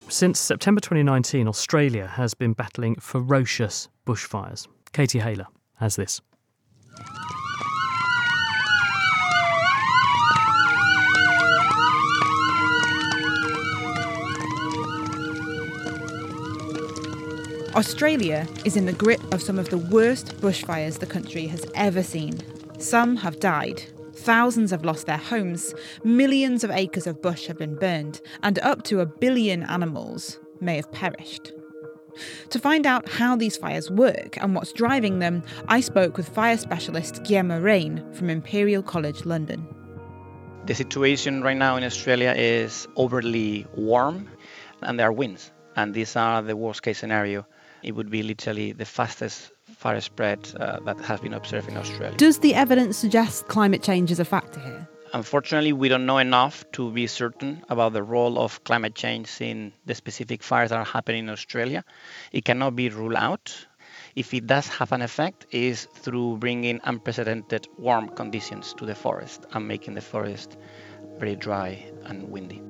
Since September 2019, Australia has been battling ferocious bushfires. Katie Haylor has this. Australia is in the grip of some of the worst bushfires the country has ever seen. Some have died. Thousands have lost their homes. Millions of acres of bush have been burned, and up to 1 billion animals may have perished. To find out how these fires work and what's driving them, I spoke with fire specialist Guillermo Rain from Imperial College London. The situation right now in Australia is overly warm and there are winds. And these are the worst case scenario. It would be literally the fastest fire spread that has been observed in Australia. Does the evidence suggest climate change is a factor here? Unfortunately, we don't know enough to be certain about the role of climate change in the specific fires that are happening in Australia. It cannot be ruled out. If it does have an effect, it is through bringing unprecedented warm conditions to the forest and making the forest very dry and windy.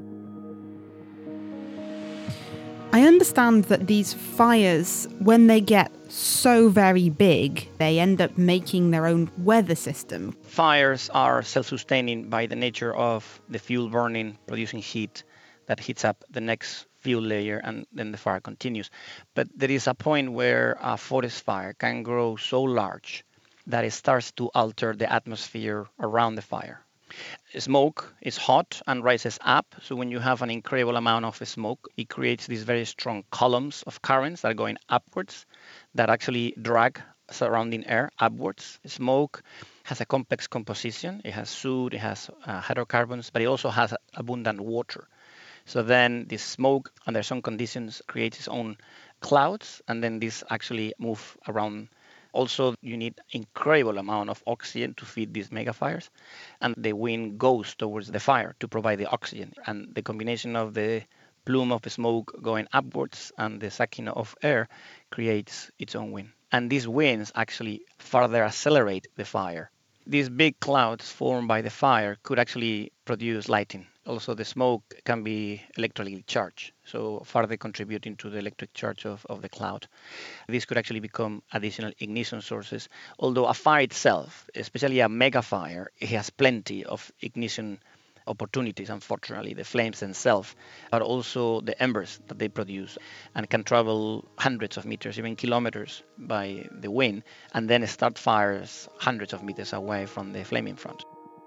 I understand that these fires, when they get so very big, they end up making their own weather system. Fires are self-sustaining by the nature of the fuel burning, producing heat that heats up the next fuel layer and then the fire continues. But there is a point where a forest fire can grow so large that it starts to alter the atmosphere around the fire. Smoke is hot and rises up. So when you have an incredible amount of smoke, it creates these very strong columns of currents that are going upwards that actually drag surrounding air upwards. Smoke has a complex composition. It has soot, it has hydrocarbons, but it also has abundant water. So then this smoke, under some conditions, creates its own clouds, and then these actually move around. Also, you need incredible amount of oxygen to feed these megafires, and the wind goes towards the fire to provide the oxygen. And the combination of the plume of smoke going upwards and the sucking of air creates its own wind. And these winds actually further accelerate the fire. These big clouds formed by the fire could actually produce lightning. Also, the smoke can be electrically charged, so further contributing to the electric charge of the cloud. This could actually become additional ignition sources, although a fire itself, especially a mega fire, it has plenty of ignition opportunities, unfortunately, the flames themselves, but also the embers that they produce, and can travel hundreds of meters, even kilometers by the wind, and then start fires hundreds of meters away from the flaming front.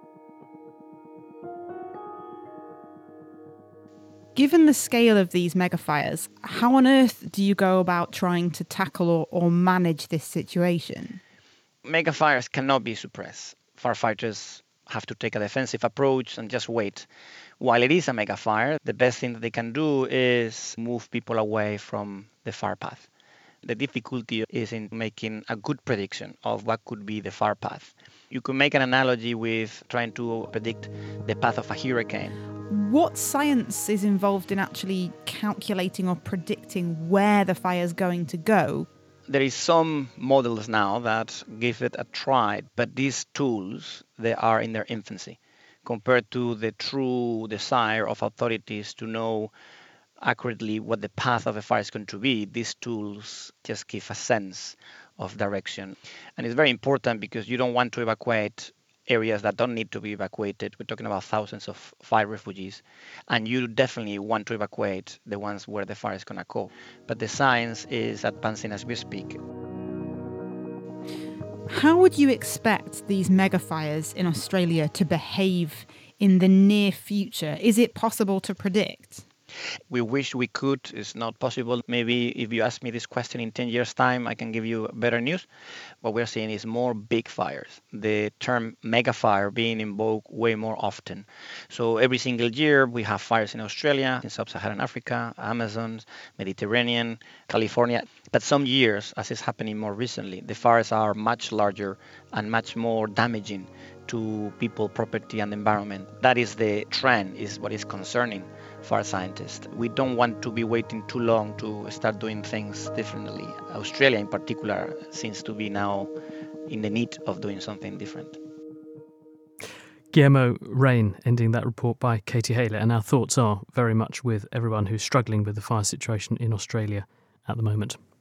Given the scale of these megafires, how on earth do you go about trying to tackle or manage this situation? Megafires cannot be suppressed. Firefighters have to take a defensive approach and just wait. While it is a megafire, the best thing that they can do is move people away from the fire path. The difficulty is in making a good prediction of what could be the fire path. You could make an analogy with trying to predict the path of a hurricane. What science is involved in actually calculating or predicting where the fire is going to go? There is some models now that give it a try, but these tools, they are in their infancy compared to the true desire of authorities to know accurately what the path of a fire is going to be. These tools just give a sense of direction. And it's very important because you don't want to evacuate areas that don't need to be evacuated. We're talking about thousands of fire refugees, and you definitely want to evacuate the ones where the fire is going to go. But the science is advancing as we speak. How would you expect these megafires in Australia to behave in the near future? Is it possible to predict? We wish we could. It's not possible. Maybe if you ask me this question in 10 years' time, I can give you better news. What we're seeing is more big fires. The term megafire being invoked way more often. So every single year we have fires in Australia, in sub-Saharan Africa, Amazon, Mediterranean, California. But some years, as is happening more recently, the fires are much larger and much more damaging to people, property, and environment. That is the trend, is what is concerning fire scientists. We don't want to be waiting too long to start doing things differently. Australia in particular seems to be now in the need of doing something different. Guillermo Rain ending that report by Katie Haylett, and our thoughts are very much with everyone who's struggling with the fire situation in Australia at the moment.